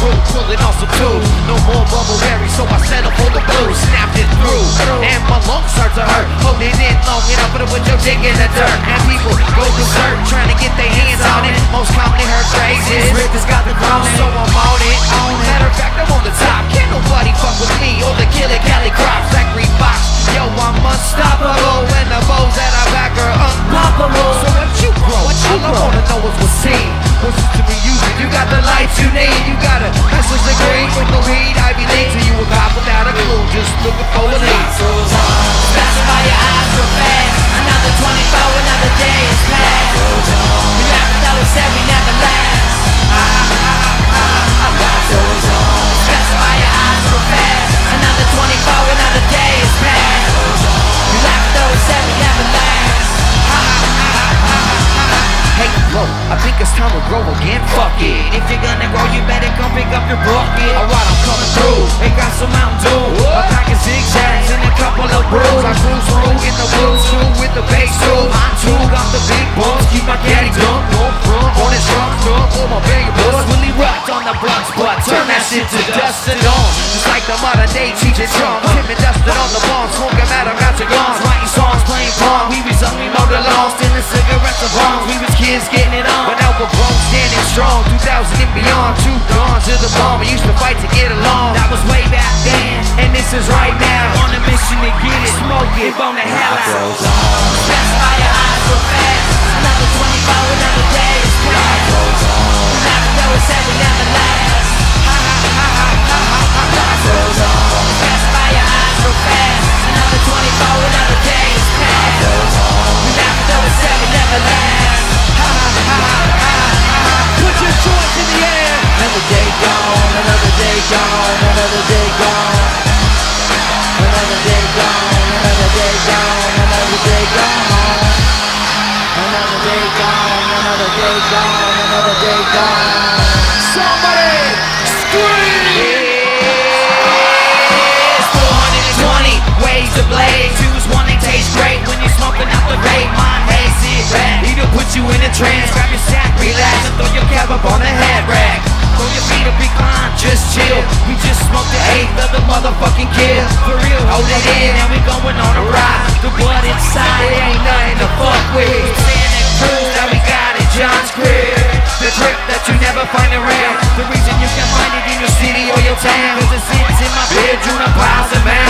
crew, pulling off some tools. No more bubble berry, so I settle for the blues. Snapped it through, and my lungs start to hurt. Holding it long enough for to put your dick in the dirt. And people go berserk, trying to get their hands on it. Most commonly heard phrases, Rick has got the crown, so I'm on it. Matter of fact, I'm on the top. Can't nobody fuck with me or the Killer Cali Crops. Zachary Fox, yo, I'm unstoppable. And the bows that I back are unpoppable. So what you grow? All I wanna know is what's seen. Listen to me using, you got the lights you need. You got a master's degree with no heat. Ivy League, so you a cop without a clue. Just looking for a lead. Passing by your eyes so fast. Another 24, another day is past. We laughed though we said we never last. Passing by your eyes so fast. Another 24, another day is past. We laughed though we said we never last. Hey, bro, I think it's time to grow again. Fuck it. If you're gonna grow, you better come pick up your bucket. Alright, I'm coming through. They got some Mountain Dew, a pack of zigzags and a couple of brews. I cruise through in the blues too with the bass too. I too got the big bumps, keep my caddy drunk. North front on his trunk, for my baby boys. Willie rocked on the blunts, but turn that shit to dust and dawn. Just like the modern day Cheech and Chong. Tim and Dustin on the lawn, smoking Madam got your guns. Writing songs, playing pong, we was young, we mowed the lawn, stealing cigarettes and bombs. We was kids getting it on, but now we're grown, standing strong. 2000 and beyond, two guns to the bomb. We used to fight to get along. That was way back then, and this is right now. On a mission to get it, smoke it, bone the hell out. Pass by your eyes so fast. Another 24, another day is past. Never know we said we never last. Pass by your eyes so fast. Another 24, another day is past. Never know we said we never last. Put your joints in the air. Another day gone, another day gone, another day gone. Another day gone, another day gone, another day gone. Another day gone, another day gone, another day gone. Somebody scream! It's 420 ways to blaze. Choose one that tastes great when you're smoking out the vape. Mine hazy rat. It'll put you in a trance. Grab your sack, relax, and throw your cap up on the head rack. Throw your feet up, recline, just chill. We just smoked the eighth of the motherfucking kill. For real, hold it in, and we going on a ride. The blood inside, It ain't nothing to fuck with. saying that cruise that we got at John's crib. The trip that you never find around. The reason you can find it in your city or your town, 'cause it sits in my bedroom, a piles of man.